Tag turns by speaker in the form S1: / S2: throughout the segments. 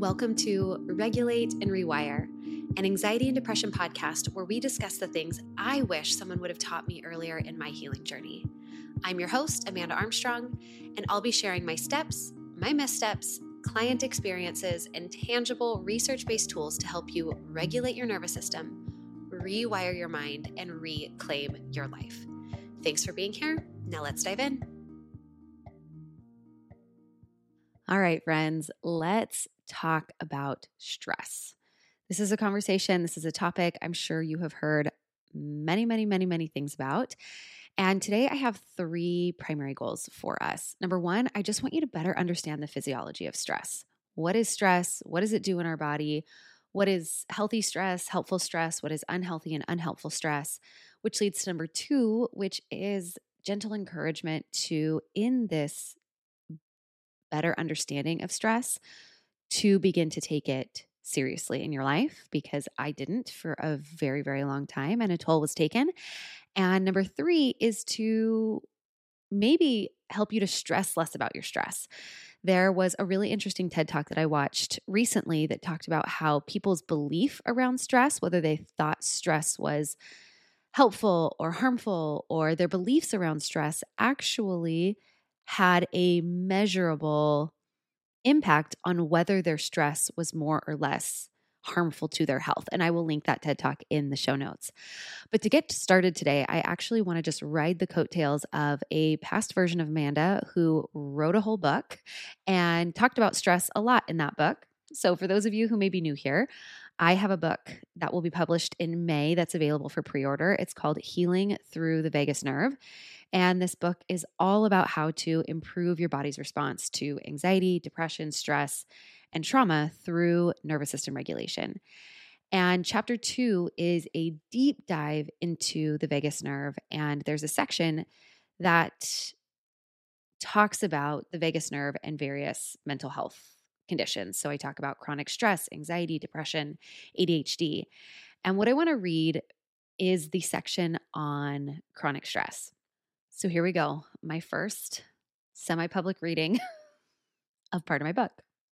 S1: Welcome to Regulate and Rewire, an anxiety and depression podcast where we discuss the things I wish someone would have taught me earlier in my healing journey. I'm your host, Amanda Armstrong, and I'll be sharing my steps, my missteps, client experiences, and tangible research-based tools to help you regulate your nervous system, rewire your mind, and reclaim your life. Thanks for being here. Now let's dive in. All right, friends, let's talk about stress. This is a conversation. This is a topic I'm sure you have heard many things about. And today I have three primary goals for us. Number one, I just want you to better understand the physiology of stress. What is stress? What does it do in our body? What is healthy stress, helpful stress? What is unhealthy and unhelpful stress? Which leads to number two, which is gentle encouragement to, in this better understanding of stress, to begin to take it seriously in your life, because I didn't for a very long time and a toll was taken. And number three is to maybe help you to stress less about your stress. There was a really interesting TED Talk that I watched recently that talked about how people's belief around stress, whether they thought stress was helpful or harmful, or their beliefs around stress actually had a measurable impact on whether their stress was more or less harmful to their health. And I will link that TED Talk in the show notes. But to get started today, I actually want to just ride the coattails of a past version of Amanda who wrote a whole book and talked about stress a lot in that book. So for those of you who may be new here, I have a book that will be published in May that's available for pre-order. It's called Healing Through the Vagus Nerve. And this book is all about how to improve your body's response to anxiety, depression, stress, and trauma through nervous system regulation. And chapter 2 is a deep dive into the vagus nerve. And there's a section that talks about the vagus nerve and various mental health conditions. So I talk about chronic stress, anxiety, depression, ADHD. And what I want to read is the section on chronic stress. So here we go. My first semi-public reading of part of my book.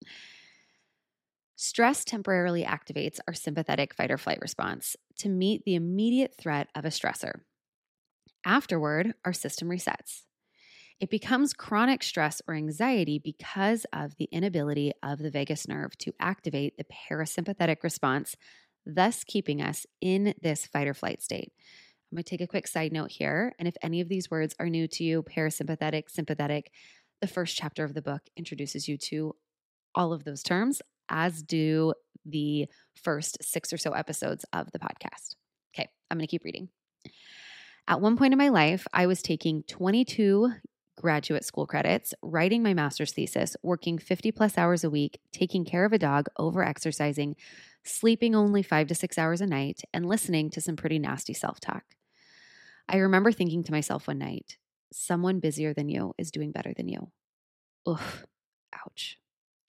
S1: Stress temporarily activates our sympathetic fight or flight response to meet the immediate threat of a stressor. Afterward, our system resets. It becomes chronic stress or anxiety because of the inability of the vagus nerve to activate the parasympathetic response, thus keeping us in this fight or flight state. I'm going to take a quick side note here. And if any of these words are new to you, parasympathetic, sympathetic, the first chapter of the book introduces you to all of those terms, as do the first 6 or so episodes of the podcast. Okay, I'm going to keep reading. At one point in my life, I was taking 22 graduate school credits, writing my master's thesis, working 50 plus hours a week, taking care of a dog, over exercising, sleeping only 5 to 6 hours a night, and listening to some pretty nasty self-talk. I remember thinking to myself one night, someone busier than you is doing better than you. Oof, ouch.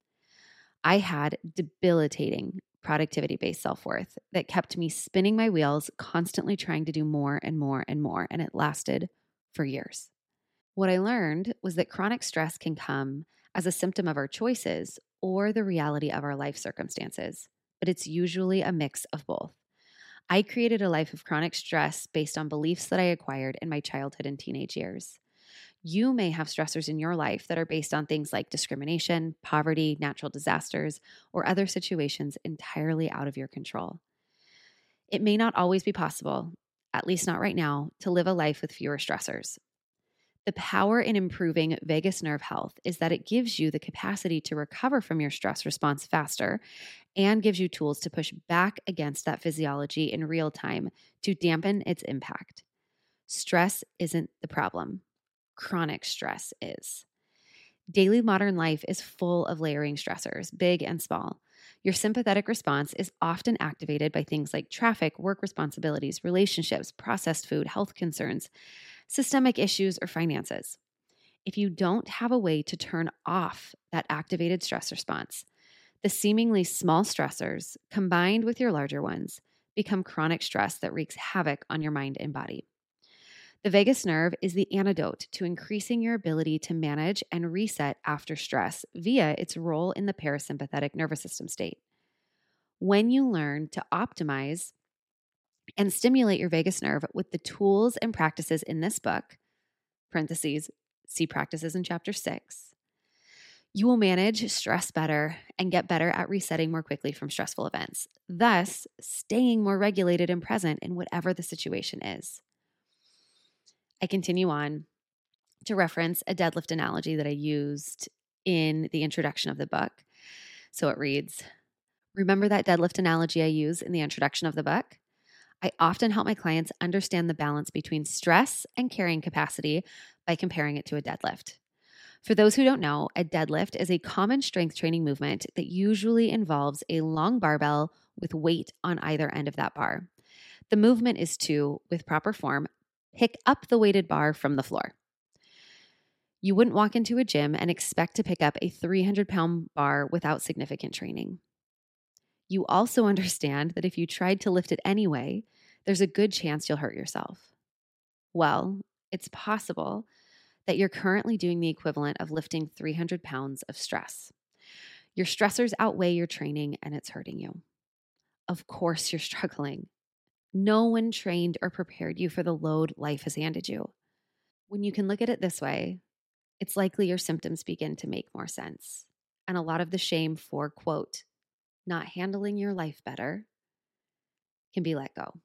S1: I had debilitating productivity-based self-worth that kept me spinning my wheels, constantly trying to do more and more and more, and it lasted for years. What I learned was that chronic stress can come as a symptom of our choices or the reality of our life circumstances, but it's usually a mix of both. I created a life of chronic stress based on beliefs that I acquired in my childhood and teenage years. You may have stressors in your life that are based on things like discrimination, poverty, natural disasters, or other situations entirely out of your control. It may not always be possible, at least not right now, to live a life with fewer stressors. The power in improving vagus nerve health is that it gives you the capacity to recover from your stress response faster and gives you tools to push back against that physiology in real time to dampen its impact. Stress isn't the problem. Chronic stress is. Daily modern life is full of layering stressors, big and small. Your sympathetic response is often activated by things like traffic, work responsibilities, relationships, processed food, health concerns, systemic issues, or finances. If you don't have a way to turn off that activated stress response, the seemingly small stressors, combined with your larger ones, become chronic stress that wreaks havoc on your mind and body. The vagus nerve is the antidote to increasing your ability to manage and reset after stress via its role in the parasympathetic nervous system state. When you learn to optimize and stimulate your vagus nerve with the tools and practices in this book, parentheses, see practices in chapter 6, you will manage stress better and get better at resetting more quickly from stressful events, thus staying more regulated and present in whatever the situation is. I continue on to reference a deadlift analogy that I used in the introduction of the book. So it reads, remember that deadlift analogy I use in the introduction of the book? I often help my clients understand the balance between stress and carrying capacity by comparing it to a deadlift. For those who don't know, a deadlift is a common strength training movement that usually involves a long barbell with weight on either end of that bar. The movement is to, with proper form, pick up the weighted bar from the floor. You wouldn't walk into a gym and expect to pick up a 300-pound bar without significant training. You also understand that if you tried to lift it anyway, there's a good chance you'll hurt yourself. Well, it's possible that you're currently doing the equivalent of lifting 300 pounds of stress. Your stressors outweigh your training and it's hurting you. Of course, you're struggling. No one trained or prepared you for the load life has handed you. When you can look at it this way, it's likely your symptoms begin to make more sense. And a lot of the shame for, quote, not handling your life better can be let go.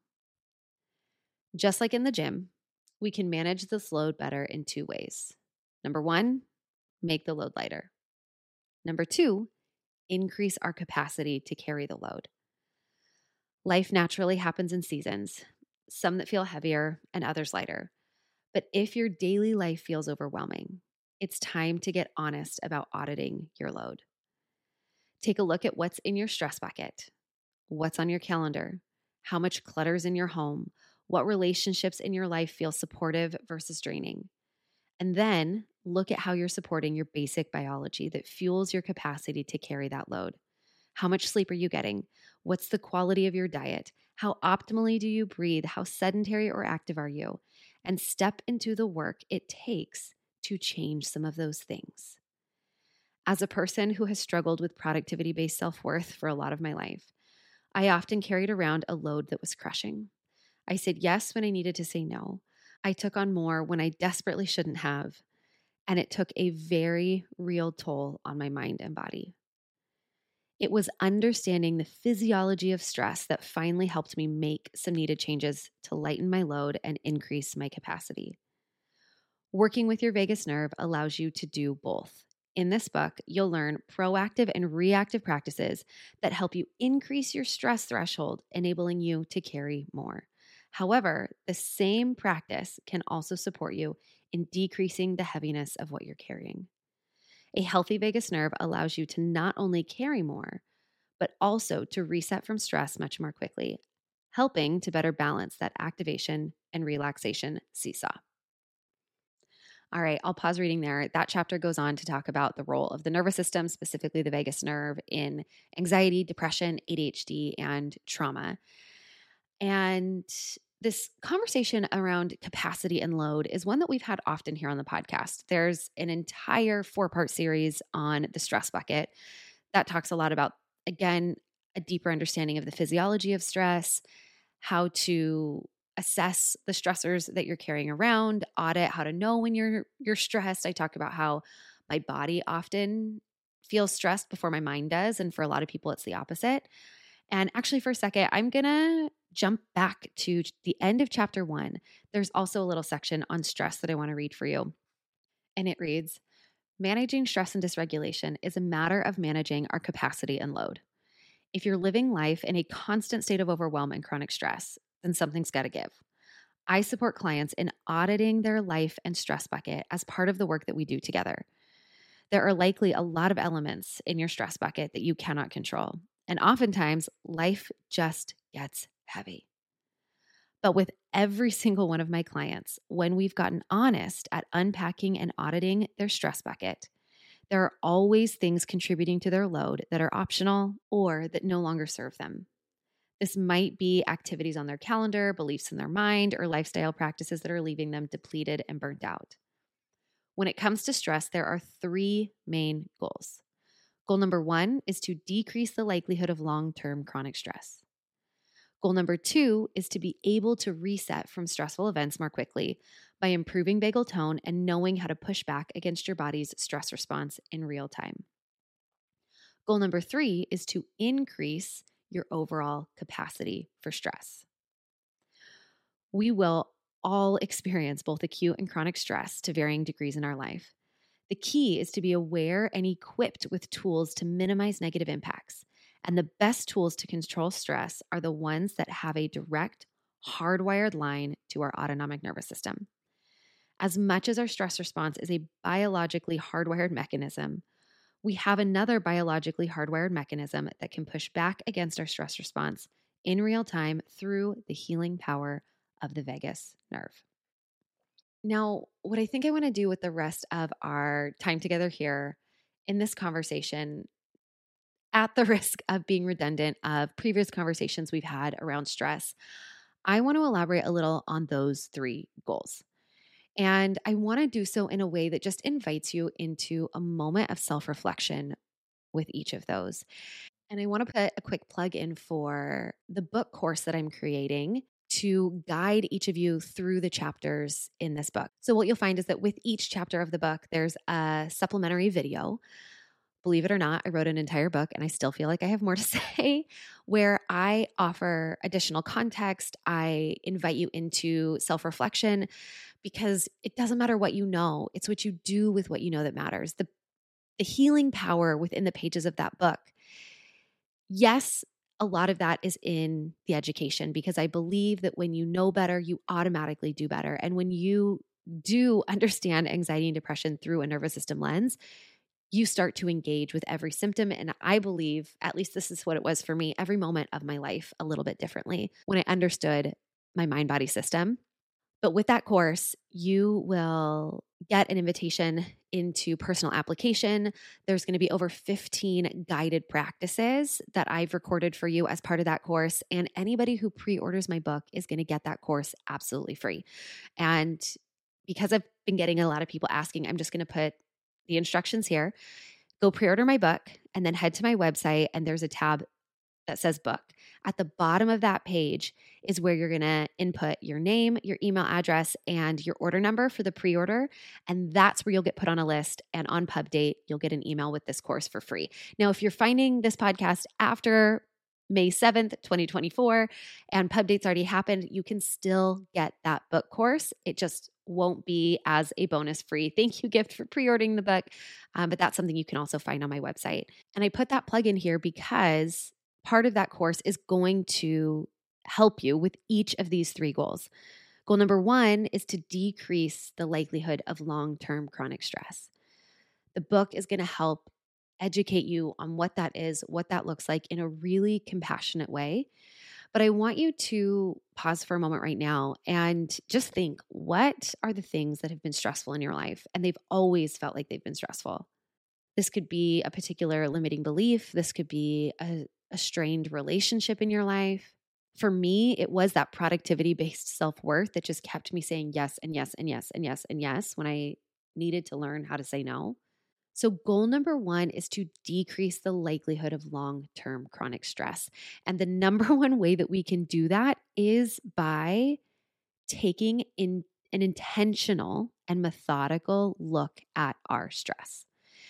S1: Just like in the gym, we can manage this load better in 2 ways. Number 1, make the load lighter. Number 2, increase our capacity to carry the load. Life naturally happens in seasons, some that feel heavier and others lighter. But if your daily life feels overwhelming, it's time to get honest about auditing your load. Take a look at what's in your stress bucket, what's on your calendar, how much clutter's in your home, what relationships in your life feel supportive versus draining. And then look at how you're supporting your basic biology that fuels your capacity to carry that load. How much sleep are you getting? What's the quality of your diet? How optimally do you breathe? How sedentary or active are you? And step into the work it takes to change some of those things. As a person who has struggled with productivity-based self-worth for a lot of my life, I often carried around a load that was crushing. I said yes when I needed to say no. I took on more when I desperately shouldn't have. And it took a very real toll on my mind and body. It was understanding the physiology of stress that finally helped me make some needed changes to lighten my load and increase my capacity. Working with your vagus nerve allows you to do both. In this book, you'll learn proactive and reactive practices that help you increase your stress threshold, enabling you to carry more. However, the same practice can also support you in decreasing the heaviness of what you're carrying. A healthy vagus nerve allows you to not only carry more, but also to reset from stress much more quickly, helping to better balance that activation and relaxation seesaw. All right, I'll pause reading there. That chapter goes on to talk about the role of the nervous system, specifically the vagus nerve, in anxiety, depression, ADHD, and trauma. And this conversation around capacity and load is one that we've had often here on the podcast. There's an entire 4-part series on the stress bucket that talks a lot about, again, a deeper understanding of the physiology of stress, how to assess the stressors that you're carrying around, audit how to know when you're stressed. I talk about how my body often feels stressed before my mind does, and for a lot of people it's the opposite. And actually, for a second, I'm going to jump back to the end of chapter 1. There's also a little section on stress that I want to read for you. And it reads, managing stress and dysregulation is a matter of managing our capacity and load. If you're living life in a constant state of overwhelm and chronic stress, then something's got to give. I support clients in auditing their life and stress bucket as part of the work that we do together. There are likely a lot of elements in your stress bucket that you cannot control. And oftentimes, life just gets heavy. But with every single one of my clients, when we've gotten honest at unpacking and auditing their stress bucket, there are always things contributing to their load that are optional or that no longer serve them. This might be activities on their calendar, beliefs in their mind, or lifestyle practices that are leaving them depleted and burnt out. When it comes to stress, there are three main goals. Goal number one is to decrease the likelihood of long-term chronic stress. Goal number two is to be able to reset from stressful events more quickly by improving vagal tone and knowing how to push back against your body's stress response in real time. Goal number three is to increase your overall capacity for stress. We will all experience both acute and chronic stress to varying degrees in our life. The key is to be aware and equipped with tools to minimize negative impacts. And the best tools to control stress are the ones that have a direct, hardwired line to our autonomic nervous system. As much as our stress response is a biologically hardwired mechanism, we have another biologically hardwired mechanism that can push back against our stress response in real time through the healing power of the vagus nerve. Now, what I think I want to do with the rest of our time together here in this conversation, at the risk of being redundant of previous conversations we've had around stress, I want to elaborate a little on those three goals. And I want to do so in a way that just invites you into a moment of self-reflection with each of those. And I want to put a quick plug in for the book course that I'm creating to guide each of you through the chapters in this book. So, what you'll find is that with each chapter of the book, there's a supplementary video. Believe it or not, I wrote an entire book and I still feel like I have more to say, where I offer additional context. I invite you into self reflection because it doesn't matter what you know, it's what you do with what you know that matters. The healing power within the pages of that book. Yes, a lot of that is in the education because I believe that when you know better, you automatically do better. And when you do understand anxiety and depression through a nervous system lens, you start to engage with every symptom. And I believe, at least this is what it was for me, every moment of my life a little bit differently when I understood my mind body system. But with that course, you will get an invitation into personal application. There's going to be over 15 guided practices that I've recorded for you as part of that course. And anybody who pre-orders my book is going to get that course absolutely free. And because I've been getting a lot of people asking, I'm just going to put the instructions here. Go pre-order my book and then head to my website and there's a tab that says book. At the bottom of that page is where you're going to input your name, your email address, and your order number for the pre-order. And that's where you'll get put on a list. And on pub date, you'll get an email with this course for free. Now, if you're finding this podcast after May 7th, 2024, and pub date's already happened, you can still get that book course. It just won't be as a bonus free thank you gift for pre-ordering the book. But that's something you can also find on my website. And I put that plug in here because part of that course is going to help you with each of these three goals. Goal number one is to decrease the likelihood of long-term chronic stress. The book is going to help educate you on what that is, what that looks like in a really compassionate way. But I want you to pause for a moment right now and just think, what are the things that have been stressful in your life? And they've always felt like they've been stressful. This could be a particular limiting belief. This could be a strained relationship in your life. For me, it was that productivity-based self-worth that just kept me saying yes and yes and yes and yes and yes when I needed to learn how to say no. So goal number one is to decrease the likelihood of long-term chronic stress. And the number one way that we can do that is by taking in an intentional and methodical look at our stress.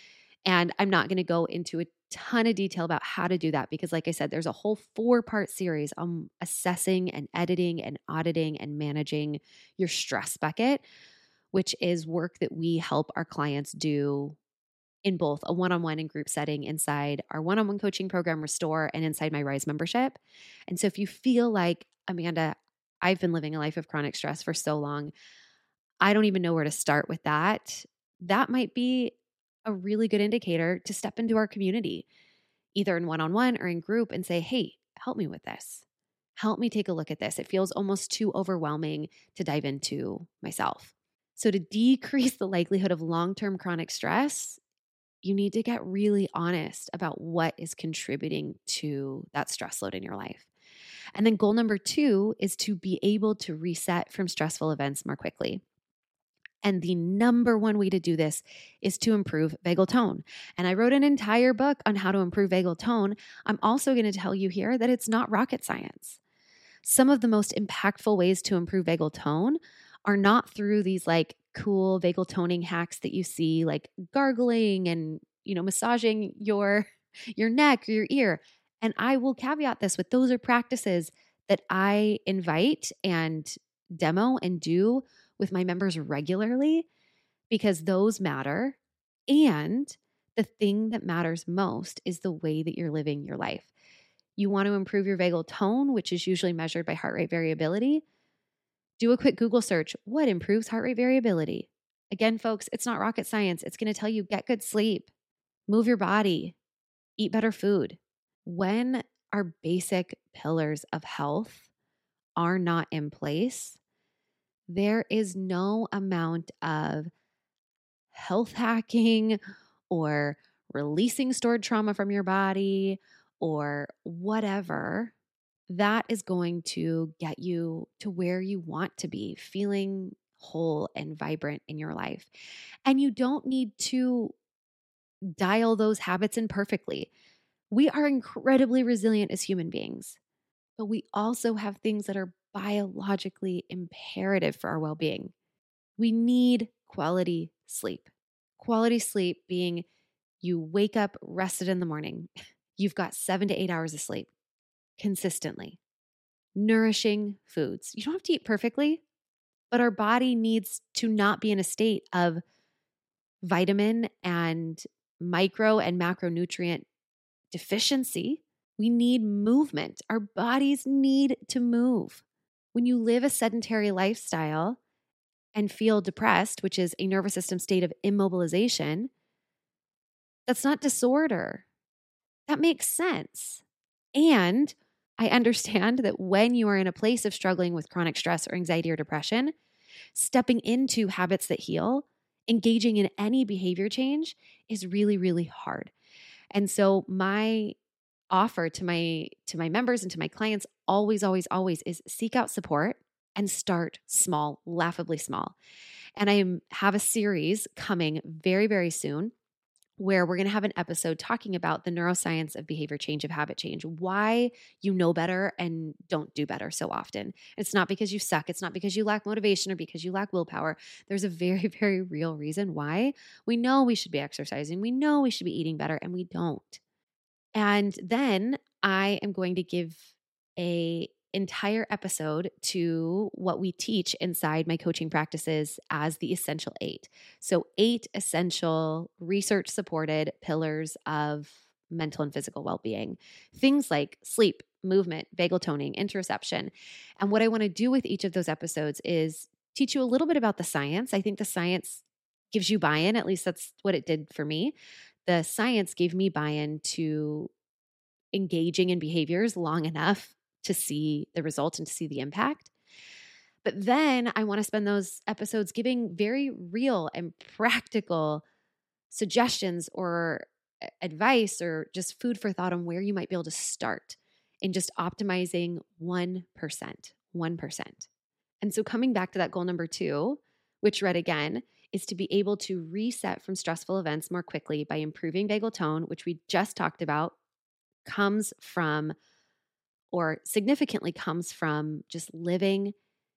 S1: And I'm not going to go into a ton of detail about how to do that because, like I said, there's a whole 4-part series on assessing and editing and auditing and managing your stress bucket, which is work that we help our clients do in both a one-on-one and group setting inside our one-on-one coaching program, Restore, and inside my Rise membership. And so if you feel like, Amanda, I've been living a life of chronic stress for so long, I don't even know where to start with that, that might be a really good indicator to step into our community, either in one-on-one or in group and say, hey, help me with this. Help me take a look at this. It feels almost too overwhelming to dive into myself. So to decrease the likelihood of long-term chronic stress, you need to get really honest about what is contributing to that stress load in your life. And then goal number 2 is to be able to reset from stressful events more quickly. And the number one way to do this is to improve vagal tone. And I wrote an entire book on how to improve vagal tone. I'm also going to tell you here that it's not rocket science. Some of the most impactful ways to improve vagal tone are not through these like cool vagal toning hacks that you see, like gargling and, massaging your neck or your ear. And I will caveat this with those are practices that I invite and demo and do with my members regularly because those matter. And the thing that matters most is the way that you're living your life. You want to improve your vagal tone, which is usually measured by heart rate variability. Do a quick Google search. What improves heart rate variability? Again, folks, it's not rocket science. It's going to tell you get good sleep, move your body, eat better food. When our basic pillars of health are not in place, there is no amount of health hacking or releasing stored trauma from your body or whatever that is going to get you to where you want to be, feeling whole and vibrant in your life. And you don't need to dial those habits in perfectly. We are incredibly resilient as human beings, but we also have things that are biologically imperative for our well-being. We need quality sleep. Quality sleep being you wake up rested in the morning. You've got 7 to 8 hours of sleep consistently. Nourishing foods. You don't have to eat perfectly, but our body needs to not be in a state of vitamin and micro and macronutrient deficiency. We need movement. Our bodies need to move. When you live a sedentary lifestyle and feel depressed, which is a nervous system state of immobilization, that's not disorder. That makes sense. And I understand that when you are in a place of struggling with chronic stress or anxiety or depression, stepping into habits that heal, engaging in any behavior change is really, really hard. And so my offer to my members and to my clients always is seek out support and start small, laughably small. And I have a series coming very, very soon where we're going to have an episode talking about the neuroscience of behavior change, of habit change, why you know better and don't do better so often. It's not because you suck. It's not because you lack motivation or because you lack willpower. There's a very, very real reason why we know we should be exercising. We know we should be eating better and we don't. And then I am going to give an entire episode to what we teach inside my coaching practices as the Essential 8. So 8 essential research-supported pillars of mental and physical well-being. Things like sleep, movement, vagal toning, interoception. And what I want to do with each of those episodes is teach you a little bit about the science. I think the science gives you buy-in, at least that's what it did for me. The science gave me buy-in to engaging in behaviors long enough to see the results and to see the impact. But then I want to spend those episodes giving very real and practical suggestions or advice or just food for thought on where you might be able to start in just optimizing 1%. 1%. And so coming back to that goal number 2, which read again, is to be able to reset from stressful events more quickly by improving vagal tone, which we just talked about, comes from or significantly comes from just living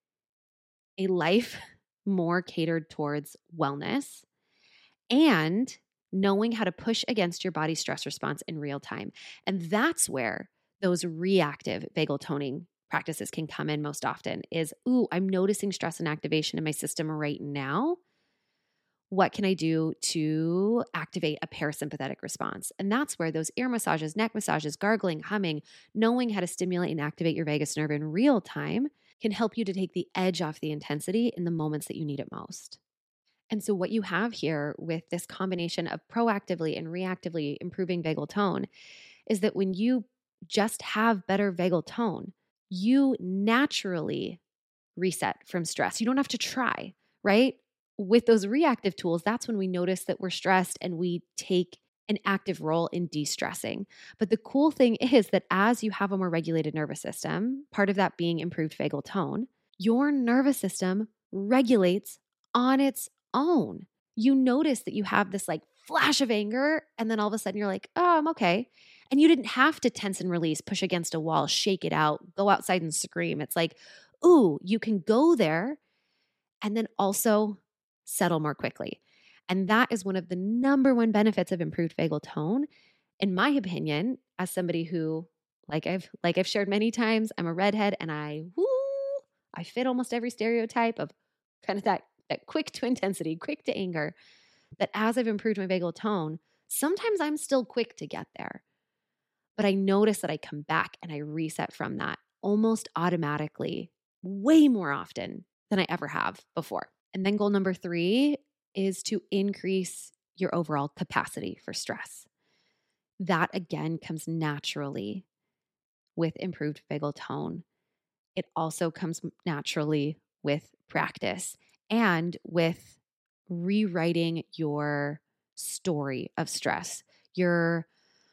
S1: a life more catered towards wellness and knowing how to push against your body's stress response in real time. And that's where those reactive vagal toning practices can come in most often is, I'm noticing stress and activation in my system right now. What can I do to activate a parasympathetic response? And that's where those ear massages, neck massages, gargling, humming, knowing how to stimulate and activate your vagus nerve in real time can help you to take the edge off the intensity in the moments that you need it most. And so what you have here with this combination of proactively and reactively improving vagal tone is that when you just have better vagal tone, you naturally reset from stress. You don't have to try, right? With those reactive tools, that's when we notice that we're stressed and we take an active role in de-stressing. But the cool thing is that as you have a more regulated nervous system, part of that being improved vagal tone, your nervous system regulates on its own. You notice that you have this like flash of anger, and then all of a sudden you're like, oh, I'm okay. And you didn't have to tense and release, push against a wall, shake it out, go outside and scream. It's like, ooh, you can go there and then also settle more quickly. And that is one of the number one benefits of improved vagal tone, in my opinion, as somebody who, like I've shared many times, I'm a redhead and I fit almost every stereotype of kind of that quick to intensity, quick to anger. That as I've improved my vagal tone, sometimes I'm still quick to get there. But I notice that I come back and I reset from that almost automatically, way more often than I ever have before. And then goal number 3 is to increase your overall capacity for stress. That again comes naturally with improved vagal tone. It also comes naturally with practice and with rewriting your story of stress. Your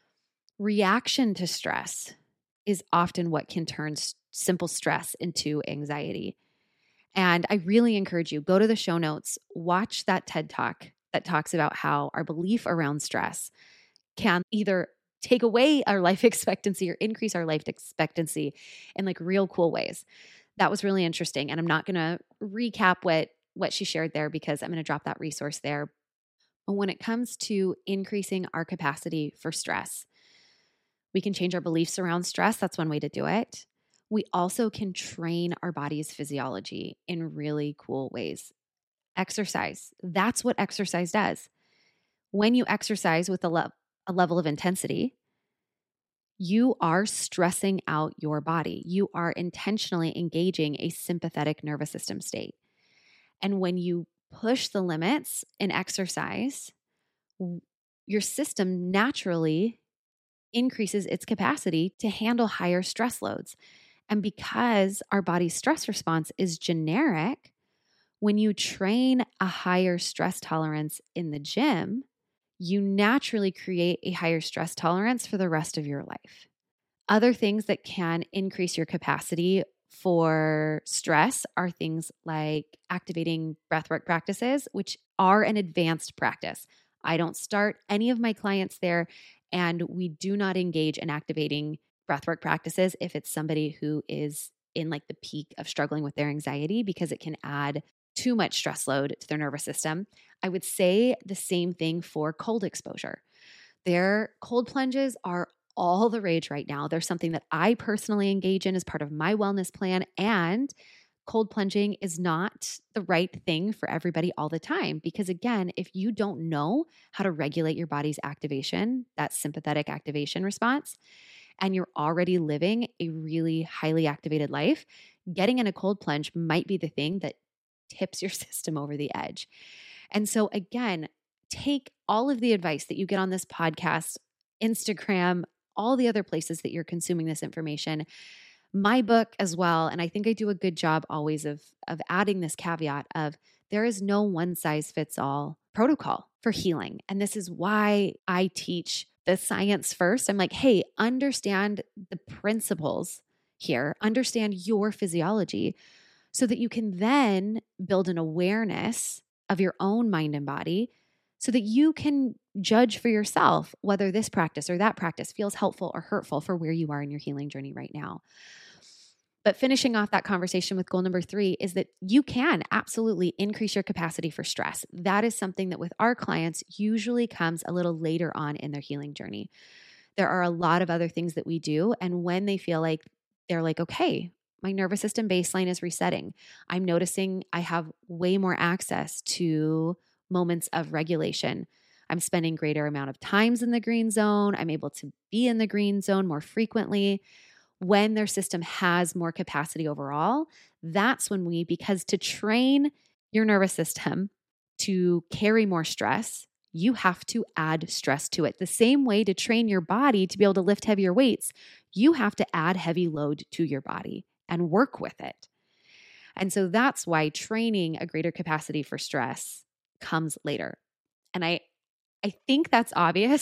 S1: reaction to stress is often what can turn simple stress into anxiety. And I really encourage you, go to the show notes, watch that TED Talk that talks about how our belief around stress can either take away our life expectancy or increase our life expectancy in like real cool ways. That was really interesting. And I'm not going to recap what she shared there because I'm going to drop that resource there. But when it comes to increasing our capacity for stress, we can change our beliefs around stress. That's one way to do it. We also can train our body's physiology in really cool ways. Exercise. That's what exercise does. When you exercise with a level of intensity, you are stressing out your body. You are intentionally engaging a sympathetic nervous system state. And when you push the limits in exercise, your system naturally increases its capacity to handle higher stress loads. And because our body's stress response is generic, when you train a higher stress tolerance in the gym, you naturally create a higher stress tolerance for the rest of your life. Other things that can increase your capacity for stress are things like activating breathwork practices, which are an advanced practice. I don't start any of my clients there, and we do not engage in activating breathwork practices if it's somebody who is in like the peak of struggling with their anxiety, because it can add too much stress load to their nervous system. I would say the same thing for cold exposure. Their cold plunges are all the rage right now. They're something that I personally engage in as part of my wellness plan. And cold plunging is not the right thing for everybody all the time. Because again, if you don't know how to regulate your body's activation, that sympathetic activation response, and you're already living a really highly activated life, getting in a cold plunge might be the thing that tips your system over the edge. And so again, take all of the advice that you get on this podcast, Instagram, all the other places that you're consuming this information, my book as well. And I think I do a good job always of adding this caveat of there is no one size fits all protocol for healing. And this is why I teach the science first. I'm like, hey, understand the principles here, understand your physiology so that you can then build an awareness of your own mind and body so that you can judge for yourself whether this practice or that practice feels helpful or hurtful for where you are in your healing journey right now. But finishing off that conversation with goal number 3 is that you can absolutely increase your capacity for stress. That is something that with our clients usually comes a little later on in their healing journey. There are a lot of other things that we do. And when they feel like they're like, okay, my nervous system baseline is resetting. I'm noticing I have way more access to moments of regulation. I'm spending greater amount of times in the green zone. I'm able to be in the green zone more frequently. When their system has more capacity overall, that's when because to train your nervous system to carry more stress, you have to add stress to it. The same way to train your body to be able to lift heavier weights, you have to add heavy load to your body and work with it. And so that's why training a greater capacity for stress comes later. And I think that's obvious,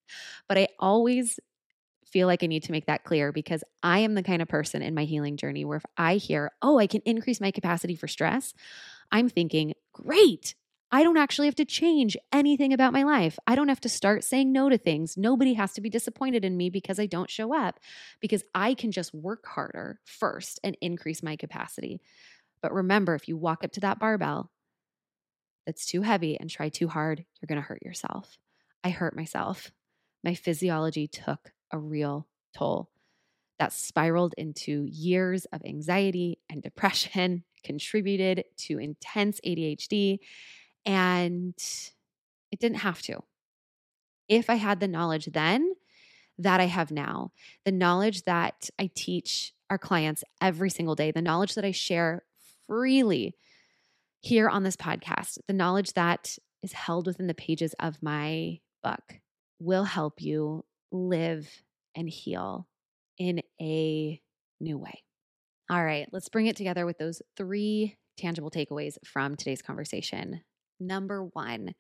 S1: But I always feel like I need to make that clear because I am the kind of person in my healing journey where if I hear, oh, I can increase my capacity for stress, I'm thinking, great. I don't actually have to change anything about my life. I don't have to start saying no to things. Nobody has to be disappointed in me because I don't show up, because I can just work harder first and increase my capacity. But remember, if you walk up to that barbell that's too heavy and try too hard, you're going to hurt yourself. I hurt myself. My physiology took a real toll. That spiraled into years of anxiety and depression, contributed to intense ADHD, and it didn't have to. If I had the knowledge then that I have now, the knowledge that I teach our clients every single day, the knowledge that I share freely here on this podcast, the knowledge that is held within the pages of my book will help you live and heal in a new way. All right, let's bring it together with those 3 tangible takeaways from today's conversation. Number 1,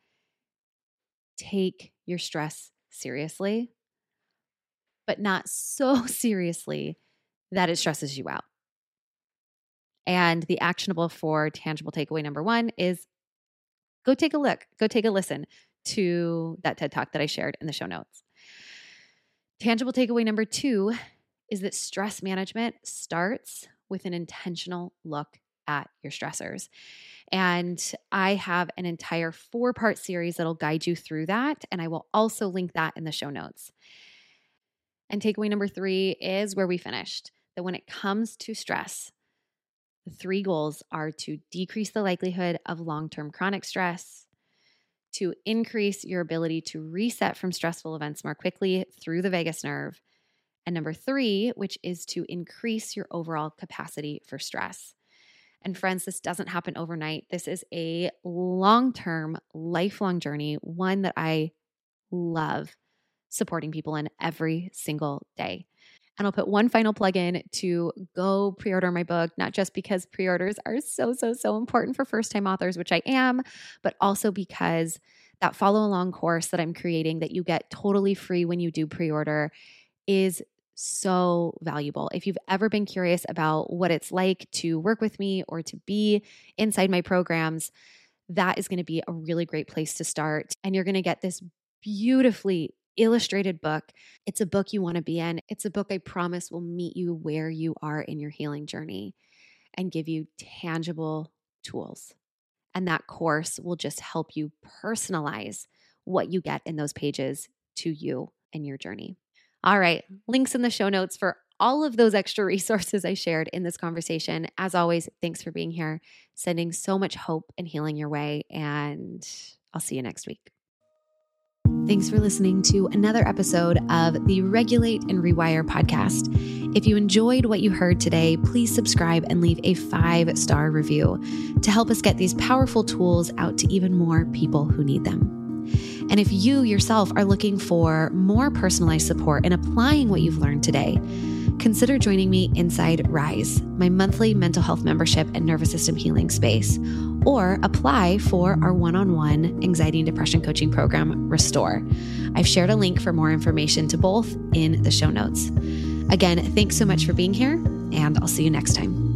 S1: take your stress seriously, but not so seriously that it stresses you out. And the actionable for tangible takeaway number 1 is go take a look, go take a listen to that TED Talk that I shared in the show notes. Tangible takeaway number 2 is that stress management starts with an intentional look at your stressors. And I have an entire 4-part series that'll guide you through that. And I will also link that in the show notes. And takeaway number 3 is where we finished, that when it comes to stress, the 3 goals are to decrease the likelihood of long-term chronic stress, to increase your ability to reset from stressful events more quickly through the vagus nerve, and number 3, which is to increase your overall capacity for stress. And friends, this doesn't happen overnight. This is a long-term, lifelong journey, one that I love supporting people in every single day. And I'll put one final plug in to go pre-order my book, not just because pre-orders are so important for first-time authors, which I am, but also because that follow-along course that I'm creating that you get totally free when you do pre-order is so valuable. If you've ever been curious about what it's like to work with me or to be inside my programs, that is going to be a really great place to start. And you're going to get this beautifully illustrated book. It's a book you want to be in. It's a book I promise will meet you where you are in your healing journey and give you tangible tools. And that course will just help you personalize what you get in those pages to you and your journey. All right, links in the show notes for all of those extra resources I shared in this conversation. As always, thanks for being here, sending so much hope and healing your way, and I'll see you next week. Thanks for listening to another episode of the Regulate and Rewire podcast. If you enjoyed what you heard today, please subscribe and leave a 5-star review to help us get these powerful tools out to even more people who need them. And if you yourself are looking for more personalized support in applying what you've learned today, consider joining me inside Rise, my monthly mental health membership and nervous system healing space, or apply for our one-on-one anxiety and depression coaching program, Restore. I've shared a link for more information to both in the show notes. Again, thanks so much for being here, and I'll see you next time.